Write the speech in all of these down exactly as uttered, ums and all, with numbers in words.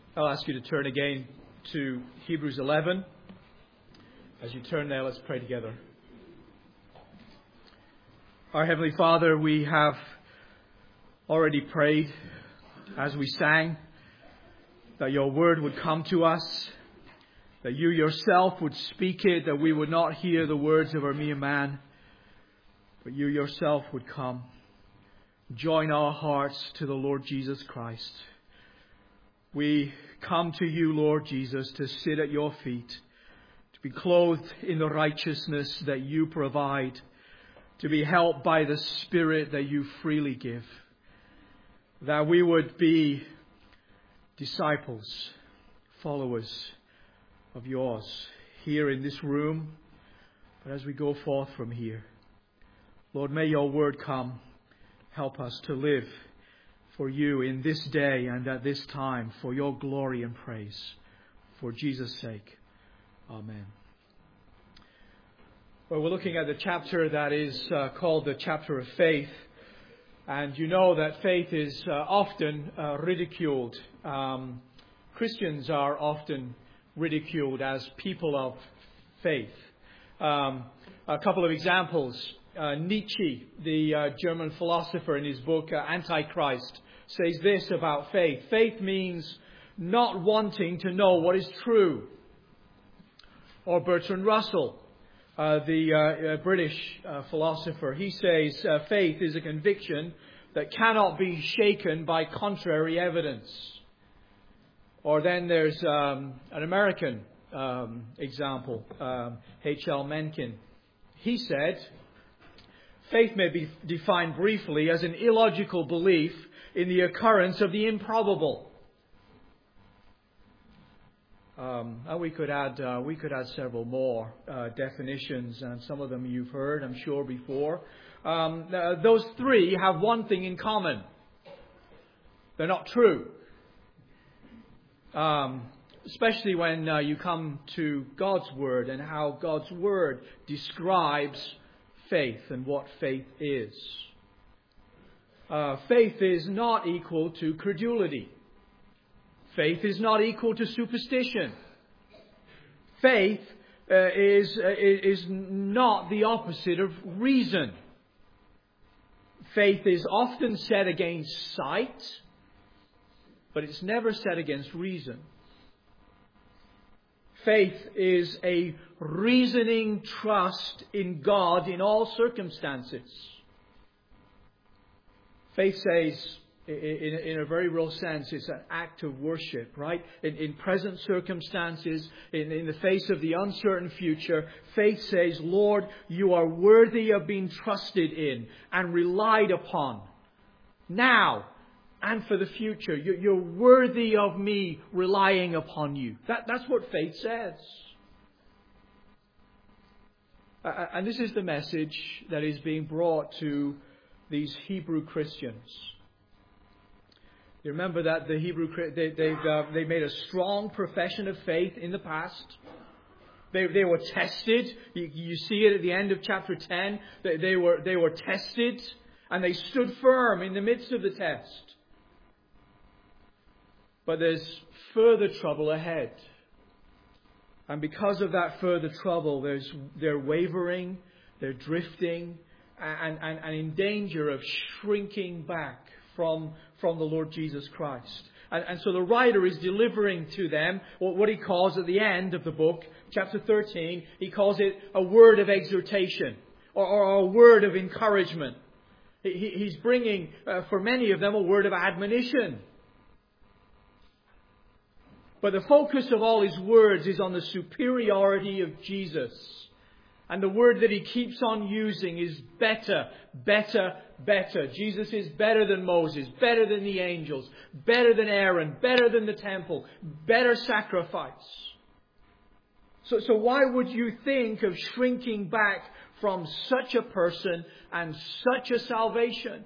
I'll ask you to turn again to Hebrews eleven. As you turn there, let's pray together. Our Heavenly Father, we have already prayed as we sang that your word would come to us, that you yourself would speak it, that we would not hear the words of our mere man, but you yourself would come. Join our hearts to the Lord Jesus Christ. We come to you, Lord Jesus, to sit at your feet, to be clothed in the righteousness that you provide, to be helped by the Spirit that you freely give, that we would be disciples, followers of yours here in this room, but as we go forth from here. Lord, may your word come. Help us to live for you in this day and at this time, for your glory and praise. For Jesus' sake. Amen. Well, we're looking at the chapter that is uh, called the chapter of faith. And you know that faith is uh, often uh, ridiculed. Um, Christians are often ridiculed as people of faith. Um, a couple of examples. Uh, Nietzsche, the uh, German philosopher, in his book uh, Antichrist, says this about faith. Faith means not wanting to know what is true. Or Bertrand Russell, uh, the uh, uh, British uh, philosopher, he says uh, faith is a conviction that cannot be shaken by contrary evidence. Or then there's um, an American um, example, um, H L Mencken. He said, faith may be defined briefly as an illogical belief in the occurrence of the improbable. Um, and we could add uh, we could add several more uh, definitions, and some of them you've heard, I'm sure, before. Um, uh, those three have one thing in common: they're not true. Um, especially when uh, you come to God's Word and how God's Word describes faith and what faith is. Uh, faith is not equal to credulity. Faith is not equal to superstition. Faith uh, is, uh, is not the opposite of reason. Faith is often set against sight, but it's never set against reason. Faith is a reasoning trust in God in all circumstances. Faith says, in, in a very real sense, it's an act of worship, right? In, in present circumstances, in, in the face of the uncertain future, faith says, Lord, you are worthy of being trusted in and relied upon now and for the future. You're worthy of me relying upon you. That, that's what faith says. Uh, and this is the message that is being brought to these Hebrew Christians. You remember that the Hebrew they they've, uh, they made a strong profession of faith in the past. They they were tested. You, you see it at the end of chapter ten. They, they were they were tested, and they stood firm in the midst of the test. But there's further trouble ahead. And because of that further trouble, there's they're wavering, they're drifting, and, and, and in danger of shrinking back from, from the Lord Jesus Christ. And, and so the writer is delivering to them what he calls at the end of the book, chapter thirteen, he calls it a word of exhortation or, or a word of encouragement. He, he's bringing, uh, for many of them, a word of admonition. But the focus of all his words is on the superiority of Jesus. And the word that he keeps on using is better, better, better. Jesus is better than Moses, better than the angels, better than Aaron, better than the temple, better sacrifice. So, so why would you think of shrinking back from such a person and such a salvation?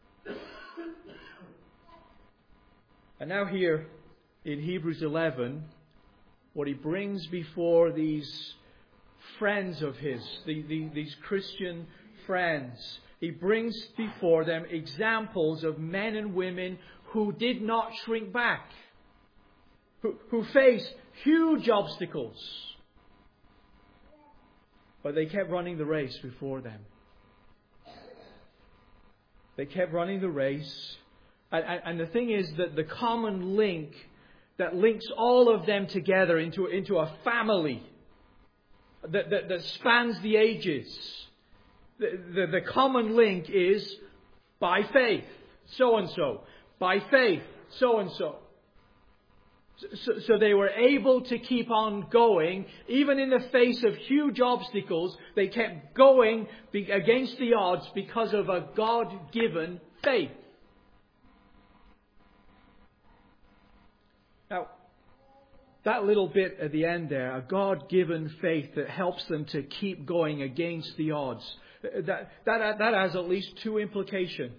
And now here, in Hebrews eleven, what he brings before these friends of his, the, the, these Christian friends, he brings before them examples of men and women who did not shrink back. who, who faced huge obstacles. But they kept running the race before them. They kept running the race. And, and, and the thing is that the common link that links all of them together into, into a family that, that, that spans the ages. The, the, the common link is by faith, so and so. By faith, so and so. So, so they were able to keep on going, even in the face of huge obstacles. They kept going against the odds because of a God-given faith. Now, that little bit at the end there, a God-given faith that helps them to keep going against the odds, that, that, that has at least two implications.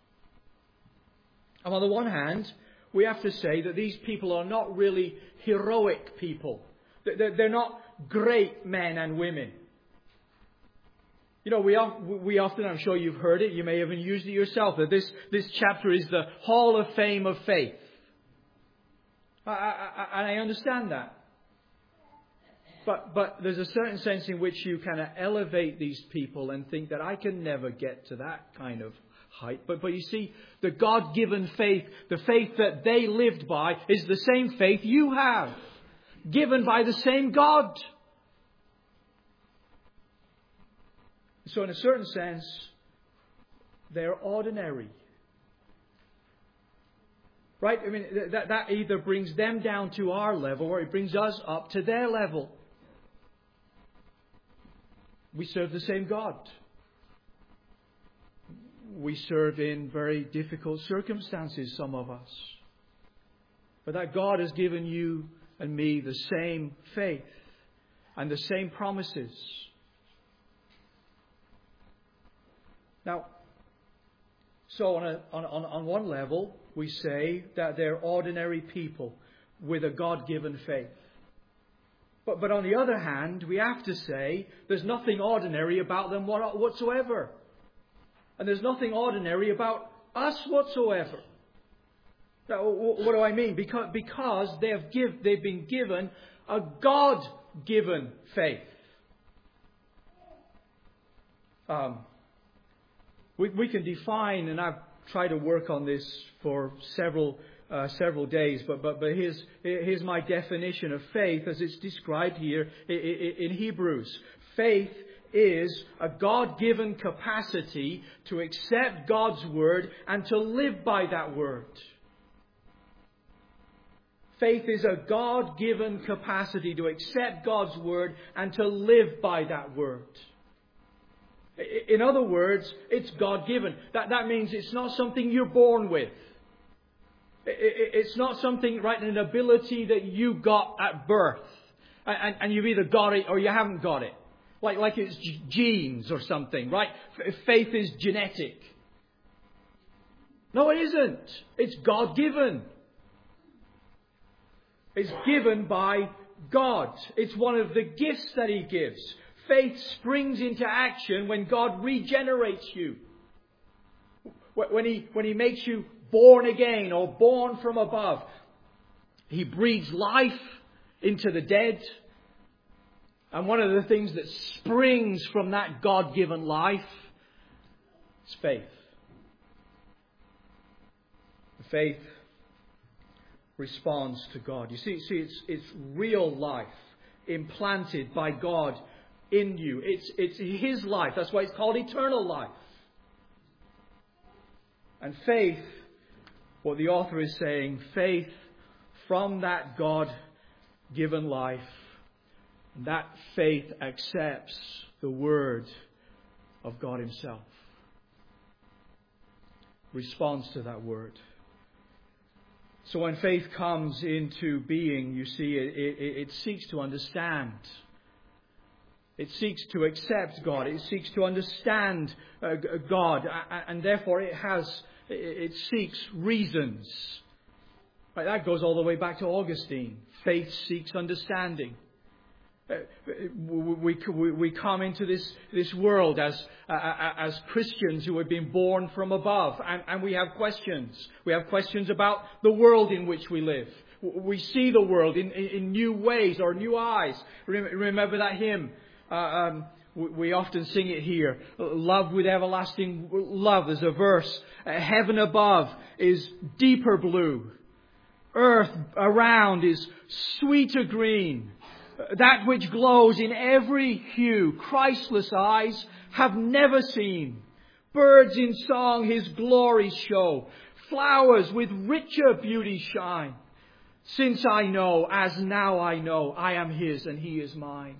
And on the one hand, we have to say that these people are not really heroic people. They're not great men and women. You know, we, we often, I'm sure you've heard it, you may have even used it yourself, that this, this chapter is the Hall of Fame of faith. I, I, and I understand that. But, but there's a certain sense in which you kind of elevate these people and think that I can never get to that kind of height. But, but you see, the God-given faith, the faith that they lived by, is the same faith you have, given by the same God. So in a certain sense, they're ordinary. Right? I mean, that, that either brings them down to our level or it brings us up to their level. We serve the same God. We serve in very difficult circumstances, some of us. But that God has given you and me the same faith and the same promises. Now, so on, a, on, on, on one level, we say that they're ordinary people with a God-given faith. But, but on the other hand, we have to say there's nothing ordinary about them whatsoever. And there's nothing ordinary about us whatsoever. Now, what do I mean? Because, because they have give, they've been given a God-given faith. Um, we, we can define, and I've tried to work on this for several uh, several days, but but but here's here's my definition of faith as it's described here in Hebrews. Faith is a God-given capacity to accept God's word and to live by that word. Faith is a God-given capacity to accept God's word and to live by that word. In other words, it's God-given. That, that means it's not something you're born with. It's not something, right, an ability that you got at birth. And, and you've either got it or you haven't got it. Like, like it's genes or something, right? Faith is genetic. No, it isn't. It's God-given. It's given by God. It's one of the gifts that He gives. Faith springs into action when God regenerates you. When He, when He makes you born again or born from above. He breathes life into the dead. And one of the things that springs from that God-given life is faith. Faith responds to God. You see, see it's, it's real life implanted by God in you. It's, it's His life. That's why it's called eternal life. And faith, what the author is saying, faith from that God-given life, that faith accepts the Word of God Himself. Responds to that Word. So when faith comes into being, you see, it, it, it seeks to understand. It seeks to accept God. It seeks to understand uh, God. And therefore it has, it seeks reasons. Right, that goes all the way back to Augustine. Faith seeks understanding. Uh, we, we, we come into this, this world as, uh, as Christians who have been born from above. And, and we have questions. We have questions about the world in which we live. We see the world in, in, in new ways or new eyes. Remember that hymn? Uh, um, we often sing it here. Love with everlasting love. There's a verse. Uh, heaven above is deeper blue. Earth around is sweeter green. That which glows in every hue, Christless eyes have never seen. Birds in song His glory show. Flowers with richer beauty shine. Since I know, as now I know, I am His and He is mine.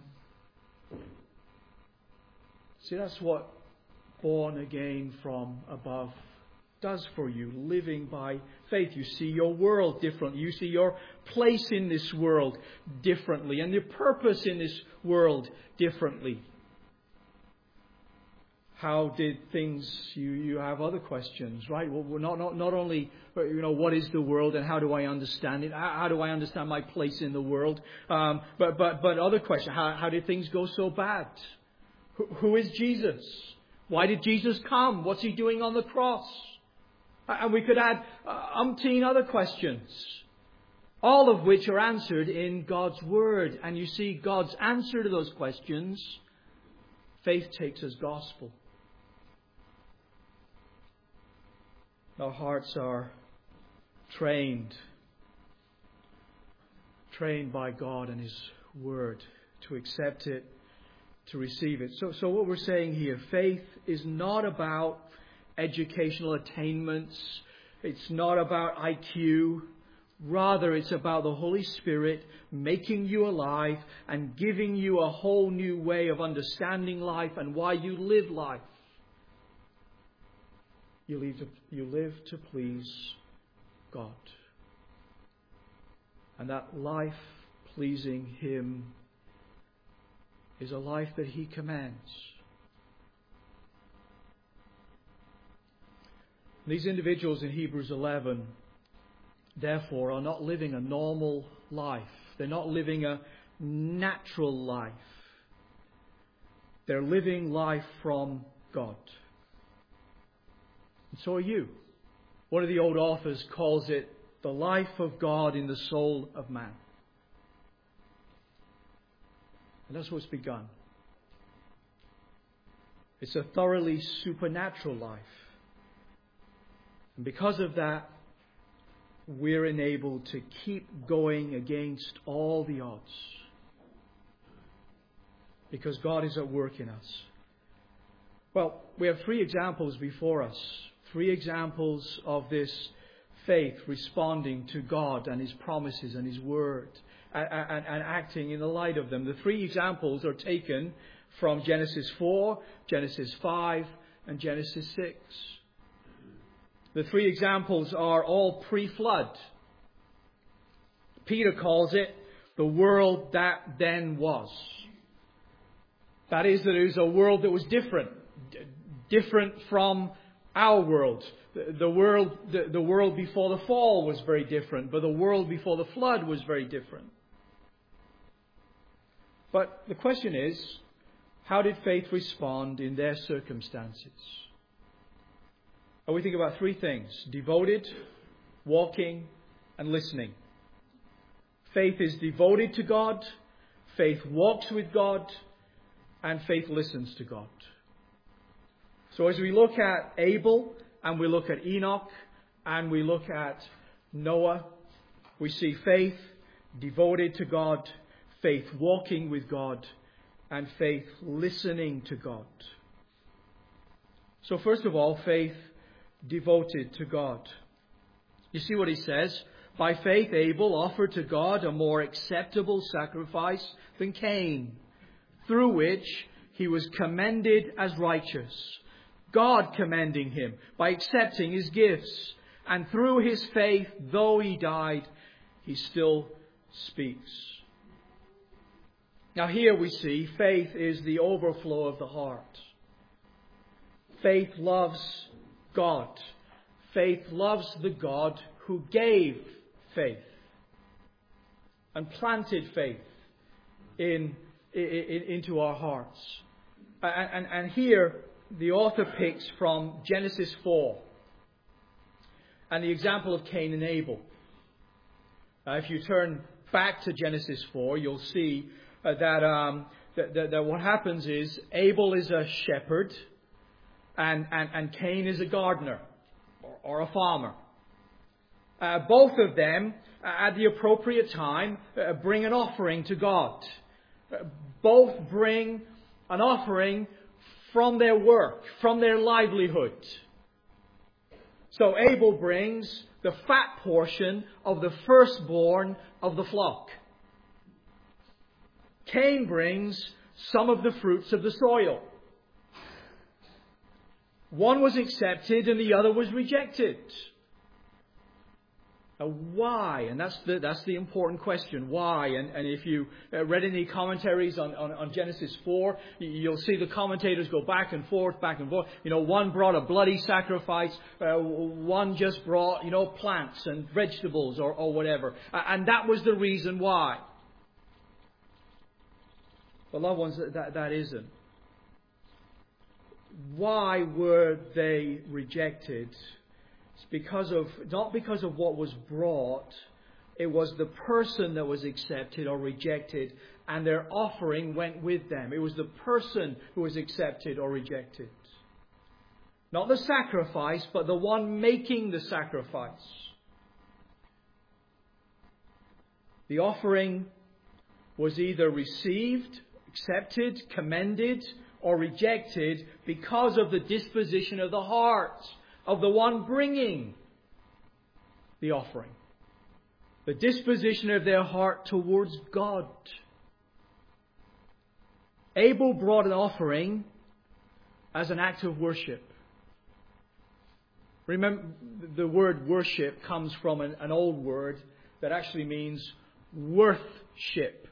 See, that's what born again from above does for you, living by faith. You see your world differently. You see your place in this world differently and your purpose in this world differently. How did things, you, you have other questions, right? Well, not, not, not only, you know, what is the world and how do I understand it? How, how do I understand my place in the world? Um, but, but, but other questions, how, how did things go so bad? Who, who is Jesus? Why did Jesus come? What's He doing on the cross? And we could add uh, umpteen other questions, all of which are answered in God's Word. And you see, God's answer to those questions, faith takes as gospel. Our hearts are trained, trained by God and His Word to accept it, to receive it. So, so what we're saying here, faith is not about educational attainments. It's not about I Q. Rather, it's about the Holy Spirit making you alive and giving you a whole new way of understanding life and why you live life. You live to, you live to please God. And that life pleasing Him is a life that He commands. These individuals in Hebrews eleven, therefore, are not living a normal life. They're not living a natural life. They're living life from God. And so are you. One of the old authors calls it the life of God in the soul of man. And that's what's begun. It's a thoroughly supernatural life. And because of that, we're enabled to keep going against all the odds. Because God is at work in us. Well, we have three examples before us. Three examples of this faith responding to God and His promises and His Word. And, and, and acting in the light of them. The three examples are taken from Genesis four, Genesis five, and Genesis six. The three examples are all pre-flood. Peter calls it the world that then was. That is, that it was a world that was different. D- different from our world. The, the world the, the world before the fall was very different, but the world before the flood was very different. But the question is, how did faith respond in their circumstances? And we think about three things: devoted, walking, and listening. Faith is devoted to God, faith walks with God, and faith listens to God. So as we look at Abel, and we look at Enoch, and we look at Noah, we see faith devoted to God, faith walking with God, and faith listening to God. So first of all, faith devoted to God. You see what he says? By faith, Abel offered to God a more acceptable sacrifice than Cain, through which he was commended as righteous. God commending him by accepting his gifts. And through his faith, though he died, he still speaks. Now here we see faith is the overflow of the heart. Faith loves God. Faith loves the God who gave faith and planted faith in, in into our hearts. And, and, and here the author picks from Genesis four and the example of Cain and Abel. Uh, if you turn back to Genesis four, you'll see uh, that, um, that, that, that what happens is Abel is a shepherd and, and, and Cain is a gardener or, or a farmer. Uh, both of them, uh, at the appropriate time, uh, bring an offering to God. Uh, both bring an offering from their work, from their livelihood. So Abel brings the fat portion of the firstborn of the flock. Cain brings some of the fruits of the soil. One was accepted and the other was rejected. Now, why? And that's the, that's the important question. Why? And, and if you uh, read any commentaries on, on, on Genesis four, you'll see the commentators go back and forth, back and forth. You know, one brought a bloody sacrifice. Uh, one just brought, you know, plants and vegetables or, or whatever. And that was the reason why. But loved ones, that, that isn't. Why were they rejected? It's because of, not because of what was brought, it was the person that was accepted or rejected, and their offering went with them. It was the person who was accepted or rejected. Not the sacrifice, but the one making the sacrifice. The offering was either received, accepted, commended, or rejected because of the disposition of the heart of the one bringing the offering. The disposition of their heart towards God. Abel brought an offering as an act of worship. Remember, the word worship comes from an, an old word that actually means worthship.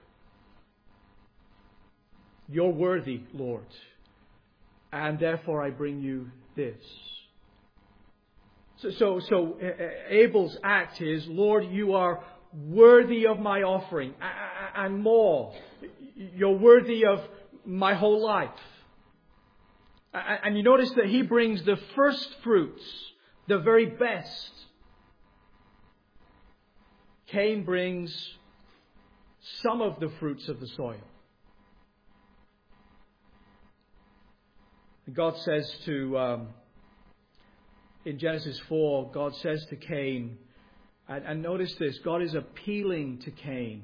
You're worthy, Lord, and therefore I bring you this. So, so, so uh, Abel's act is, Lord, you are worthy of my offering and more. You're worthy of my whole life. And you notice that he brings the first fruits, the very best. Cain brings some of the fruits of the soil. God says to, um, in Genesis four, God says to Cain, and, and notice this, God is appealing to Cain.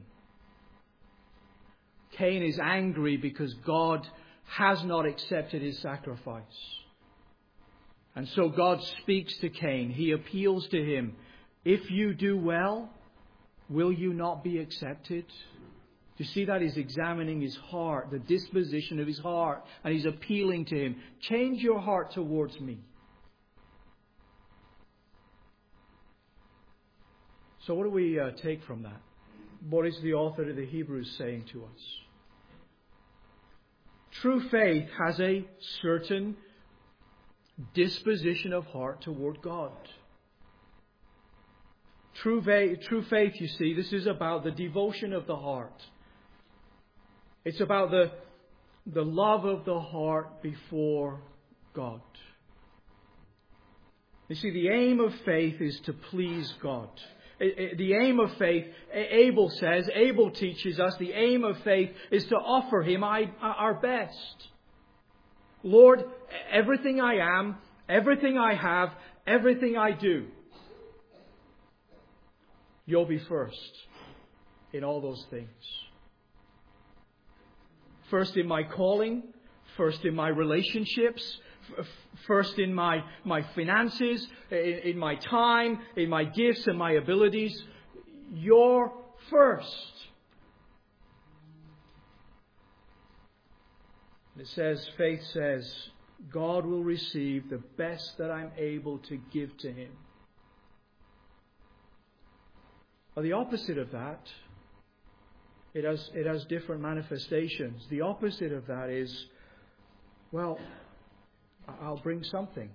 Cain is angry because God has not accepted his sacrifice. And so God speaks to Cain. He appeals to him. If you do well, will you not be accepted? Do you see that? He's examining his heart, the disposition of his heart, and he's appealing to him. Change your heart towards me. So what do we uh, take from that? What is the author of the Hebrews saying to us? True faith has a certain disposition of heart toward God. True, va- true faith, you see, this is about the devotion of the heart. It's about the, the love of the heart before God. You see, the aim of faith is to please God. The aim of faith, Abel says, Abel teaches us, the aim of faith is to offer Him our best. Lord, everything I am, everything I have, everything I do, you'll be first in all those things. First in my calling, first in my relationships, f- first in my, my finances, in, in my time, in my gifts and my abilities. You're first. It says, faith says, God will receive the best that I'm able to give to Him. Well, the opposite of that, It has, it has different manifestations. The opposite of that is, well, I'll bring something.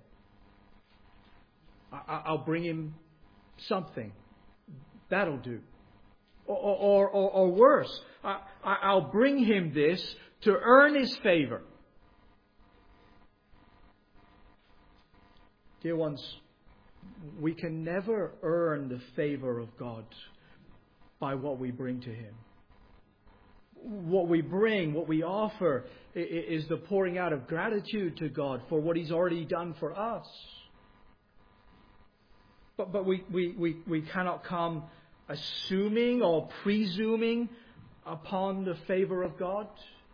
I'll bring him something. That'll do. Or, or, or, or worse, I'll bring him this to earn his favor. Dear ones, we can never earn the favor of God. by what we bring to Him. What we bring, what we offer, is the pouring out of gratitude to God for what He's already done for us. But, but we, we, we, we cannot come assuming or presuming upon the favor of God.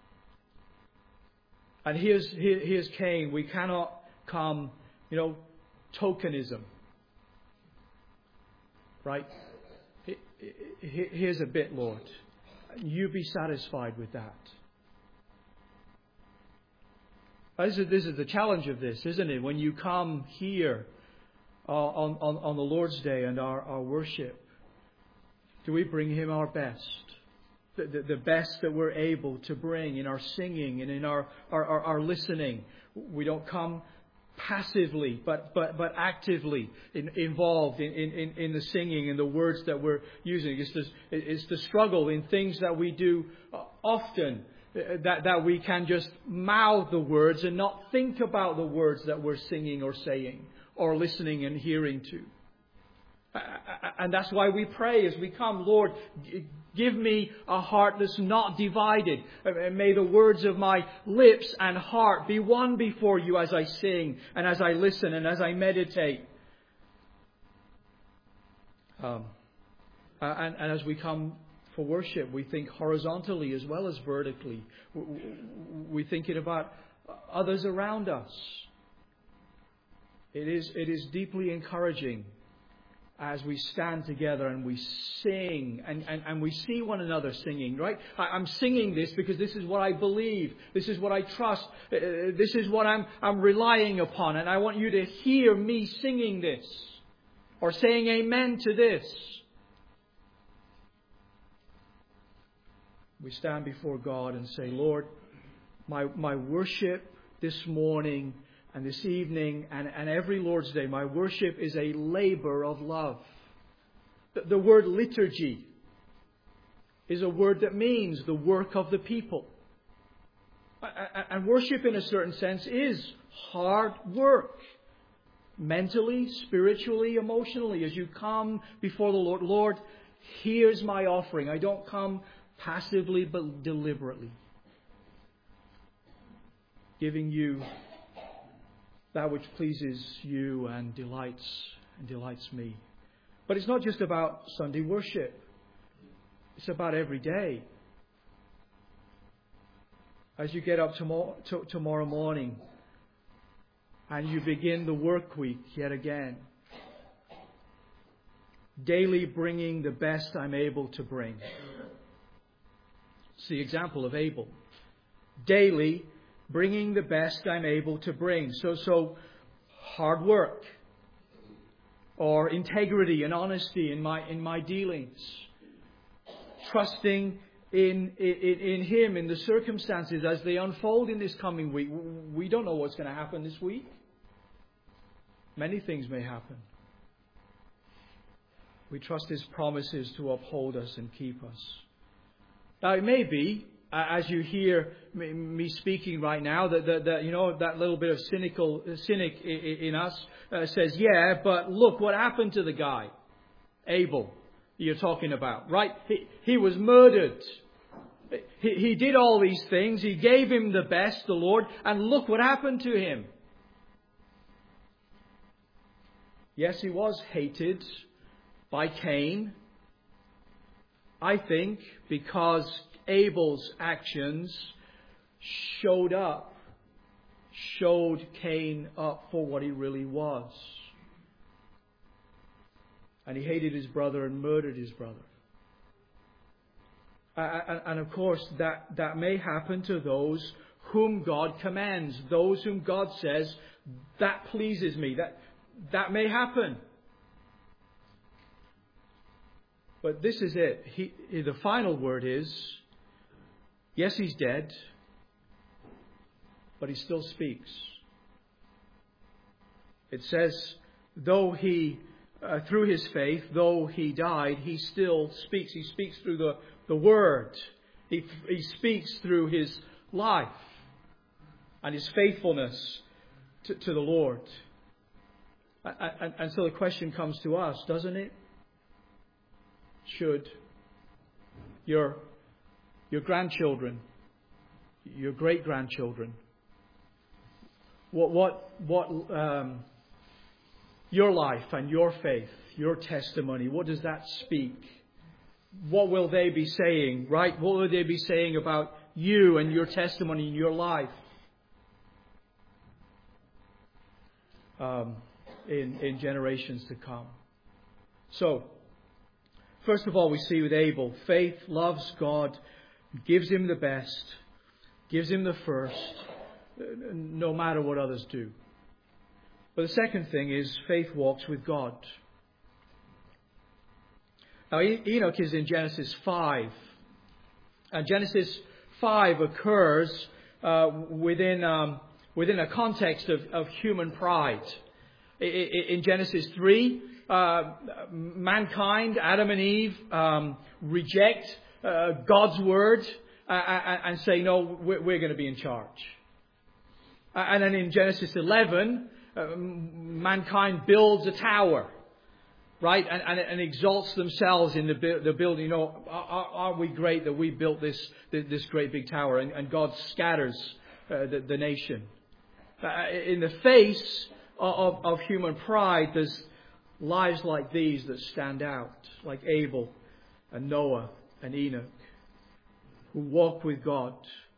And here's, here, here's Cain. We cannot come, you know, tokenism. Right? Here's a bit, Lord. You be satisfied with that. This is, this is the challenge of this, isn't it? When you come here uh, on, on, on the Lord's Day and our, our worship, do we bring Him our best? The, the, the best that we're able to bring in our singing and in our, our, our, our listening. We don't come passively, but but but actively in, involved in, in, in the singing and the words that we're using. It's the, it's the struggle in things that we do often, that, that we can just mouth the words and not think about the words that we're singing or saying or listening and hearing to. And that's why we pray as we come, Lord, give me a heart that's not divided. May the words of my lips and heart be one before you as I sing and as I listen and as I meditate. Um, and, and as we come for worship, we think horizontally as well as vertically. We think it about others around us. It is, it is deeply encouraging as we stand together and we sing and, and, and we see one another singing, right? I, I'm singing this because this is what I believe. This is what I trust. Uh, this is what I'm, I'm relying upon. And I want you to hear me singing this or saying amen to this. We stand before God and say, Lord, my, my worship this morning and this evening and, and every Lord's Day, my worship is a labor of love. The, the word liturgy is a word that means the work of the people. And worship in a certain sense is hard work. Mentally, spiritually, emotionally. As you come before the Lord, Lord, here's my offering. I don't come passively but deliberately. Giving you that which pleases you and delights and delights me. But it's not just about Sunday worship. It's about every day. As you get up tomorrow, t- tomorrow morning and you begin the work week yet again. Daily bringing the best I'm able to bring. It's the example of Abel. Daily bringing the best I'm able to bring. So, so hard work or integrity and honesty in my in my dealings. Trusting in, in in Him in the circumstances as they unfold in this coming week. We don't know what's going to happen this week. Many things may happen. We trust His promises to uphold us and keep us. Now it may be, as you hear me speaking right now, that, that, that you know that little bit of cynical cynic in us uh, says, "Yeah, but look what happened to the guy, Abel, you're talking about, right? He, he was murdered. He, he did all these things. He gave him the best, the Lord, and look what happened to him." Yes, he was hated by Cain. I think because Abel's actions showed up, showed Cain up for what he really was. And he hated his brother and murdered his brother. And, and of course, that, that may happen to those whom God commands, those whom God says, that pleases me. That, that may happen. But this is it. He, the final word is, yes, he's dead, but he still speaks. It says, though he, uh, through his faith, though he died, he still speaks. He speaks through the, the word. He, he speaks through his life and his faithfulness to, to the Lord. And, and, and so the question comes to us, doesn't it? Should your, your grandchildren, your great-grandchildren. What, what, what, um, your life and your faith, your testimony, what does that speak? What will they be saying, right? What will they be saying about you and your testimony in your life? Um, in, in generations to come. So, first of all, we see with Abel, faith loves God, gives him the best, gives him the first, no matter what others do. But the second thing is faith walks with God. Now, Enoch is in Genesis five. And Genesis five occurs uh, within, um, within a context of, of human pride. In Genesis three, uh, mankind, Adam and Eve, um, reject uh, God's word uh, and say, no, we're, we're going to be in charge. And then in Genesis eleven, uh, mankind builds a tower, right? And, and, and exalts themselves in the, the building. You know, are, aren't we great that we built this, this great big tower? And, and God scatters uh, the, the nation. Uh, in the face of, of human pride, there's lives like these that stand out, like Abel and Noah and Enoch, who walk with God.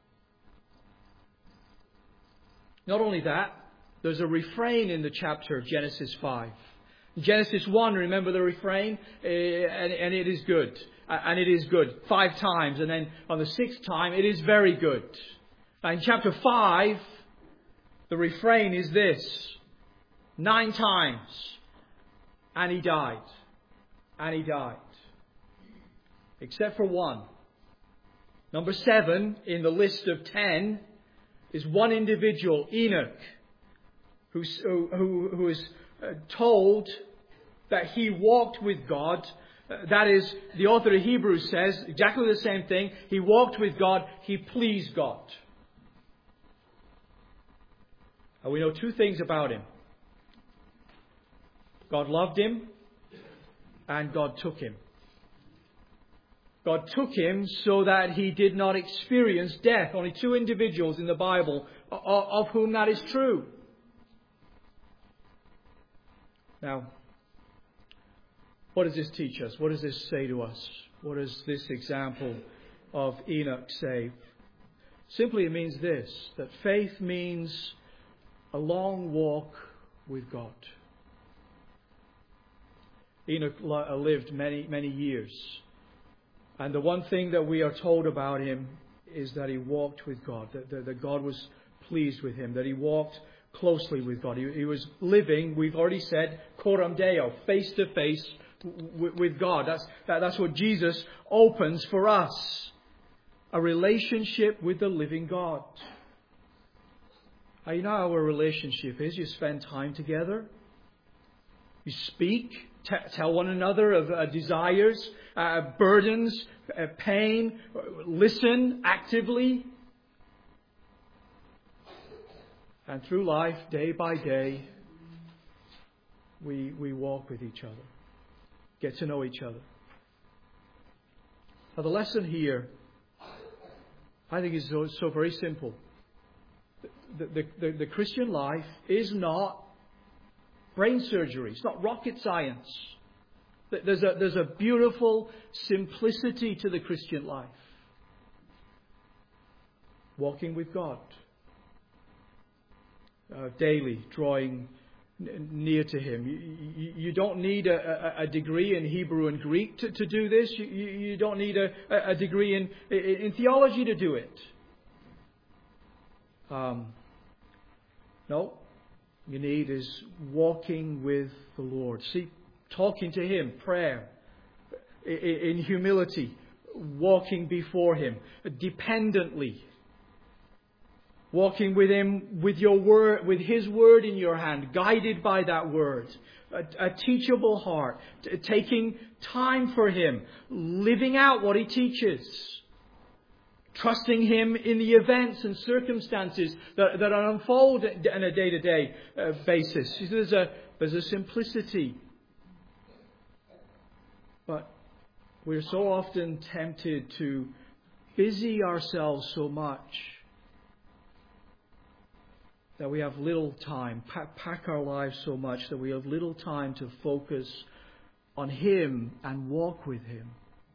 Not only that, there's a refrain in the chapter of Genesis five. In Genesis one, remember the refrain? Uh, and, and it is good. Uh, and it is good. Five times. And then on the sixth time, it is very good. Now in chapter five, the refrain is this. Nine times. And he died. And he died. Except for one. Number seven in the list of ten is one individual, Enoch, who, who, who is told that he walked with God. That is, the author of Hebrews says exactly the same thing. He walked with God. He pleased God. And we know two things about him. God loved him and God took him. God took him so that he did not experience death. Only two individuals in the Bible of whom that is true. Now, what does this teach us? What does this say to us? What does this example of Enoch say? Simply it means this, that faith means a long walk with God. Enoch lived many, many years. And the one thing that we are told about him is that he walked with God, that, that, that God was pleased with him, that he walked closely with God. He, he was living, we've already said, coram Deo, face to face with, with God. That's, that, that's what Jesus opens for us. A relationship with the living God. Now, you know how a relationship is. You spend time together. You speak, t- tell one another of uh, desires, uh, burdens, uh, pain. Listen actively. And through life, day by day, we we walk with each other. Get to know each other. Now the lesson here, I think, is so, so very simple. The, the, the, the Christian life is not brain surgery. It's not rocket science. There's a, there's a beautiful simplicity to the Christian life. Walking with God. Uh, daily, drawing n- near to Him. You, you, you don't need a, a, a degree in Hebrew and Greek to, to do this. You, you don't need a, a degree in, in theology to do it. Um, no, you need is walking with the Lord. See, talking to Him, prayer, in, in humility, walking before Him, dependently. Walking with Him, with your word, with His word in your hand, guided by that word. A, a teachable heart. T- taking time for Him. Living out what He teaches. Trusting Him in the events and circumstances that, that unfold on a day-to-day uh, basis. There's a, there's a simplicity. But we're so often tempted to busy ourselves so much that we have little time, pack, pack our lives so much that we have little time to focus on Him and walk with Him.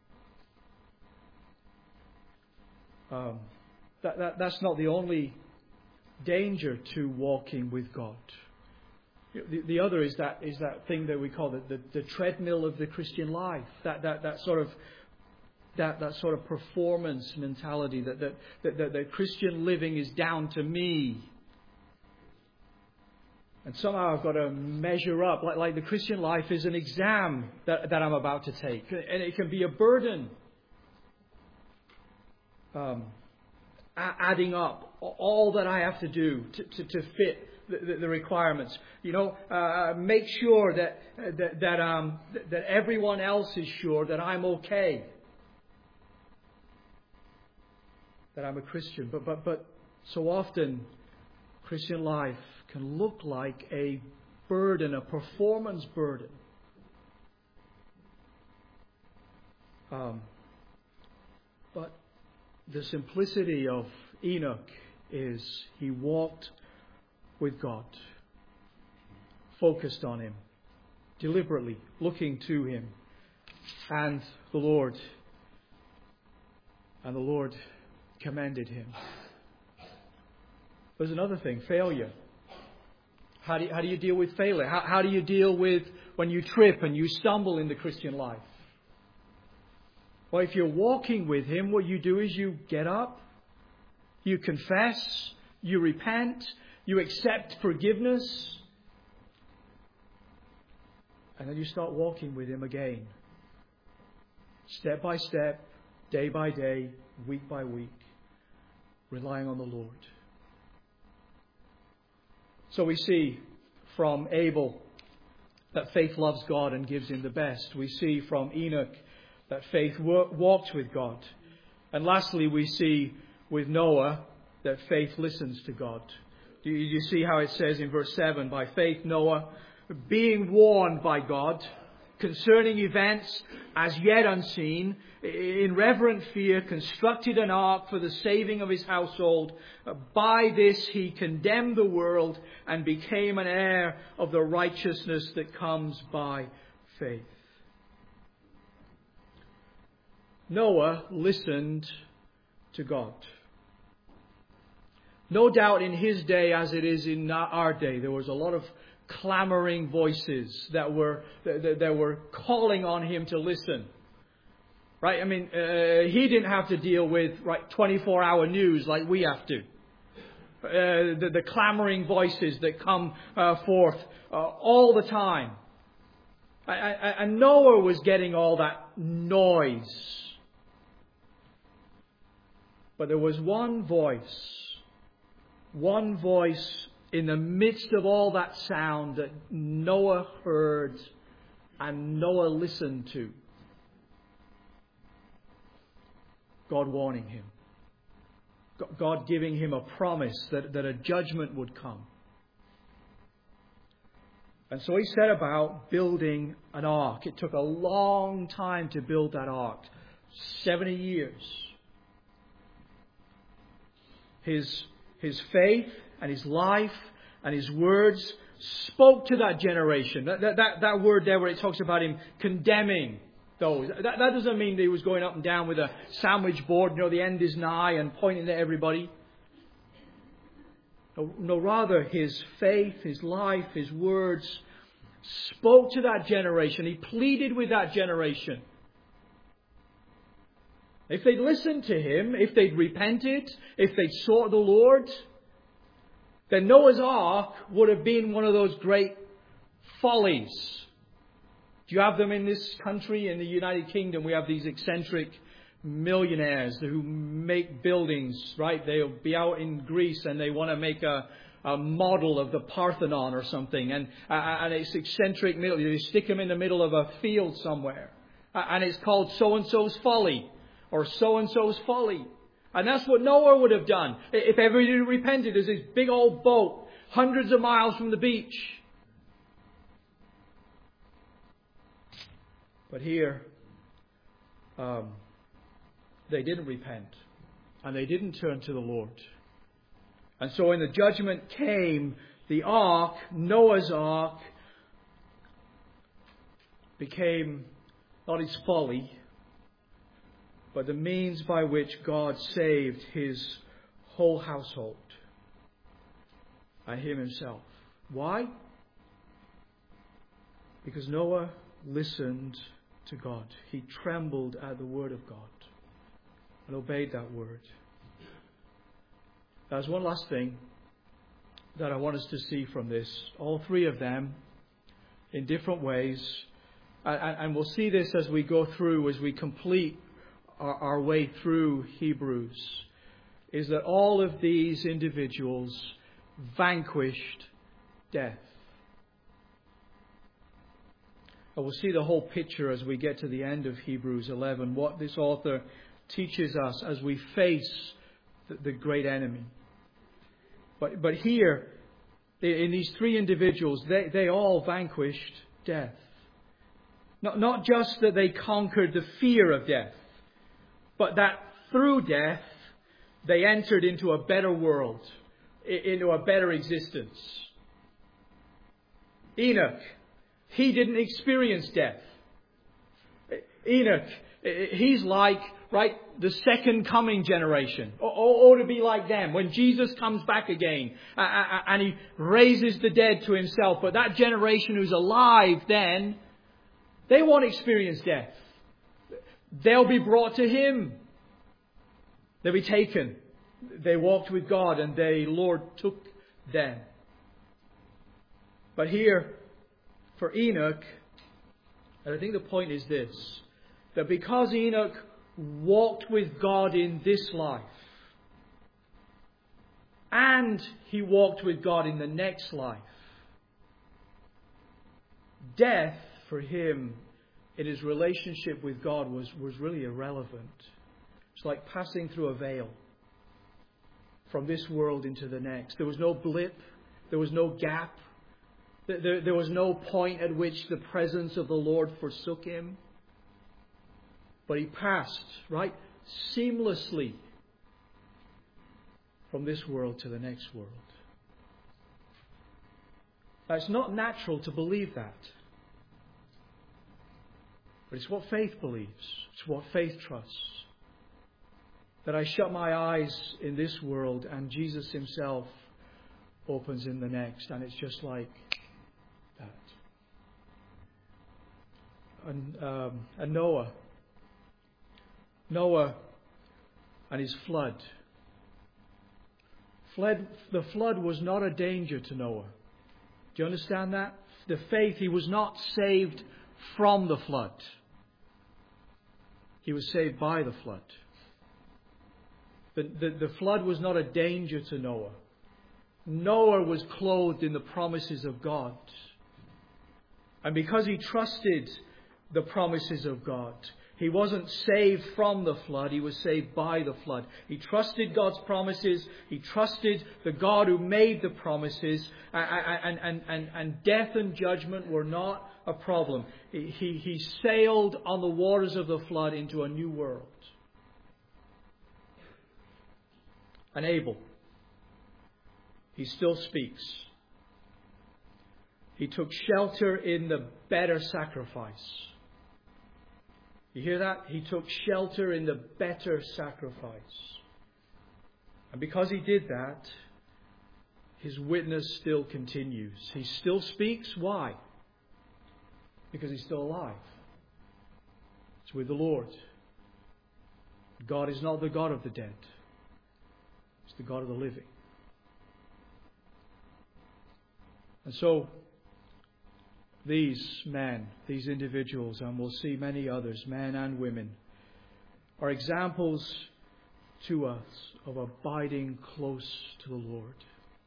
Um, that, that, that's not the only danger to walking with God. The, the other is that is that thing that we call the, the, the treadmill of the Christian life. That that, that sort of that, that sort of performance mentality that that, that that that Christian living is down to me. And somehow I've got to measure up, like, like the Christian life is an exam that, that I'm about to take. And it can be a burden. Um, adding up all that I have to do to, to, to fit the, the requirements. You know, uh, make sure that, that, that, um, that everyone else is sure that I'm okay. That I'm a Christian. But, but, but so often, Christian life can look like a burden, a performance burden. Um, but the simplicity of Enoch is he walked with God, focused on Him, deliberately looking to Him, and the Lord, and the Lord commended him. There's another thing, failure. How do you, how do you deal with failure? How, how do you deal with when you trip and you stumble in the Christian life? Well, if you're walking with Him, what you do is you get up, you confess, you repent, you accept forgiveness, and then you start walking with Him again. Step by step, day by day, week by week, relying on the Lord. So we see from Abel that faith loves God and gives Him the best. We see from Enoch that faith walked with God. And lastly, we see with Noah that faith listens to God. Do you see how it says in verse seven, by faith Noah, being warned by God concerning events as yet unseen, in reverent fear constructed an ark for the saving of his household. By this he condemned the world and became an heir of the righteousness that comes by faith. Noah listened to God. No doubt in his day, as it is in our day, there was a lot of clamoring voices that were that, that were calling on him to listen. Right? I mean, uh, he didn't have to deal with right twenty-four hour news like we have to. Uh, the, the clamoring voices that come uh, forth uh, all the time. I, I, and Noah was getting all that noise. But there was one voice, one voice in the midst of all that sound that Noah heard and Noah listened to. God warning him. God giving him a promise that, that a judgment would come. And so he set about building an ark. It took a long time to build that ark. seventy years. His, his faith and his life and his words spoke to that generation. That, that, that, that word there where it talks about him condemning those. That, that doesn't mean that he was going up and down with a sandwich board, you know, the end is nigh and pointing at everybody. No, no, rather his faith, his life, his words spoke to that generation. He pleaded with that generation. If they'd listened to him, if they'd repented, if they'd sought the Lord, then Noah's Ark would have been one of those great follies. Do you have them in this country? In the United Kingdom, we have these eccentric millionaires who make buildings, right? They'll be out in Greece and they want to make a, a model of the Parthenon or something. And, uh, and it's eccentric. You stick them in the middle of a field somewhere. Uh, and it's called so-and-so's folly. Or so-and-so's folly. And that's what Noah would have done. If everybody repented, there's this big old boat, hundreds of miles from the beach. But here, um, they didn't repent. And they didn't turn to the Lord. And so when the judgment came, the ark, Noah's ark, became not his folly, but the means by which God saved his whole household and him himself. Why? Because Noah listened to God. He trembled at the word of God and obeyed that word. There's one last thing that I want us to see from this. All three of them, in different ways, and, and we'll see this as we go through, as we complete our, our way through Hebrews, is that all of these individuals vanquished death. And we'll see the whole picture as we get to the end of Hebrews eleven, what this author teaches us as we face the, the great enemy. But, but here, in these three individuals, they, they all vanquished death. Not, not just that they conquered the fear of death, but that through death, they entered into a better world, into a better existence. Enoch, he didn't experience death. Enoch, he's like, right, the second coming generation. Or, or to be like them when Jesus comes back again uh, and he raises the dead to himself. But that generation who's alive then, they won't experience death. They'll be brought to him. They'll be taken. They walked with God and the Lord took them. But here, for Enoch, and I think the point is this, that because Enoch walked with God in this life, and he walked with God in the next life, death for him in his relationship with God was, was really irrelevant. It's like passing through a veil from this world into the next. There was no blip. There was no gap. There, there was no point at which the presence of the Lord forsook him. But he passed, right, seamlessly from this world to the next world. Now, it's not natural to believe that. But it's what faith believes. It's what faith trusts. That I shut my eyes in this world and Jesus himself opens in the next. And it's just like that. And, um, and Noah. Noah and his flood. Fled, the flood was not a danger to Noah. Do you understand that? The faith, he was not saved from the flood. He was saved by the flood. The, the, the flood was not a danger to Noah. Noah was clothed in the promises of God. And because he trusted the promises of God, he wasn't saved from the flood, he was saved by the flood. He trusted God's promises, he trusted the God who made the promises, and, and, and, and death and judgment were not a problem. He, he, he sailed on the waters of the flood into a new world. And Abel, he still speaks. He took shelter in the better sacrifice. You hear that? He took shelter in the better sacrifice. And because he did that, his witness still continues. He still speaks. Why? Because he's still alive. It's with the Lord. God is not the God of the dead. It's the God of the living. And so, these men, these individuals, and we'll see many others, men and women, are examples to us of abiding close to the Lord.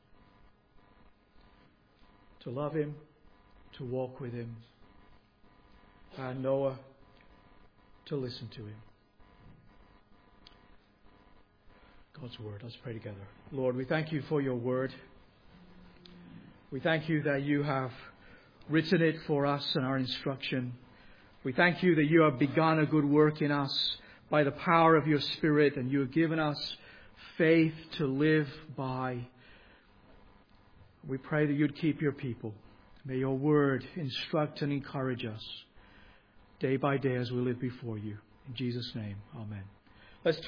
To love him, to walk with him, and Noah, to listen to him. God's word. Let's pray together. Lord, we thank you for your word. We thank you that you have written it for us and our instruction. We thank you that you have begun a good work in us by the power of your Spirit, and you have given us faith to live by. We pray that you'd keep your people. May your word instruct and encourage us day by day as we live before you. In Jesus' name, amen.